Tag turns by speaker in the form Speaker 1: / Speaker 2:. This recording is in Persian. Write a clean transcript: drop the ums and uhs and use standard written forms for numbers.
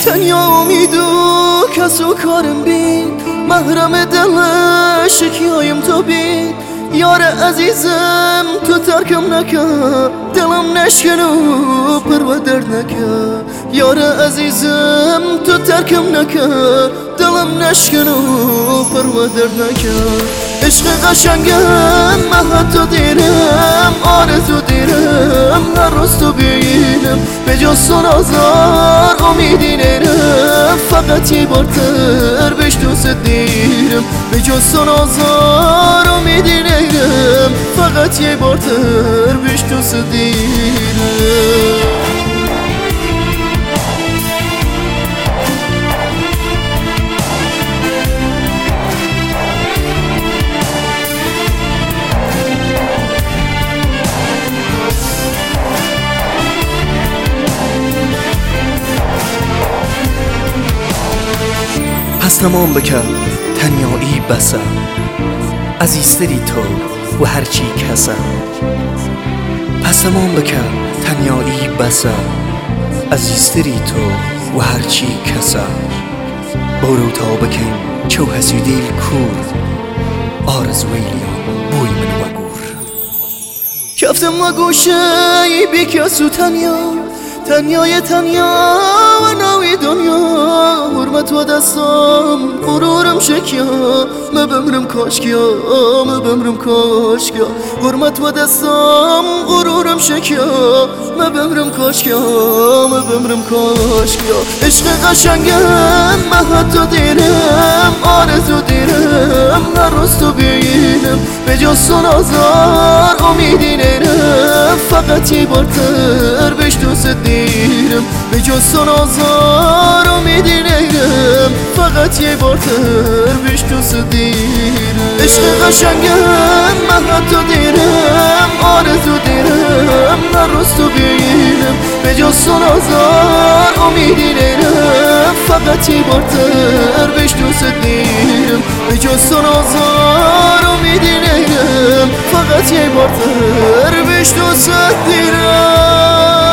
Speaker 1: تنیا امید و کس و کارم بین محرم دل شکیایم تو بین یار عزیزم تو ترکم نکن دلم نشکن و پر درد نکن یار عزیزم تو ترکم نکن دلم نشکن و پر درد نکن عشق قشنگم من حتی دیرم آرزو دیرم هر روز تو بینم به جز سن آزار امیدی نیرم فقط یه بار تر بهش دوست دیرم به جز سن آزار امیدی نیرم فقط یه بار تر بهش دوست دیرم پس تمام بکن تنیایی بسم عزیزتری تو و هرچی کسم پس تمام بکن تنیایی بسم عزیزتری تو و هرچی کسم برو تا بکن چو حسیدیل کور آرزویلیان بوی من و گور کفتم و گوشه بی کسو تنیای تنیا و ناوی دنیا حرمت و دستم غرورم شکیا مبمرم کاشکیا مبمرم کاشکیا حرمت و دستم غرورم شکیا مبمرم کاشکیا مبمرم کاشکیا عشق قشنگم من حتی دیرم آرزو دیرم هر روز تو بینم به جز سن آزار امیدی نیرم فقط یه بار تر بهش دوست دیرم به جز سن آزار امیدی نیرم فقط یه بار تر بهش دوست دیرم عشق قشنگم من حتی دیرم آرزو دیرم هر روز تو بینم به جز سن آزار امیدی نیرم فقط یه بار تر بهش دوست دیرم به جز سن آزار امیدی نیرم فقط یه بار تر بهش دوست دیرم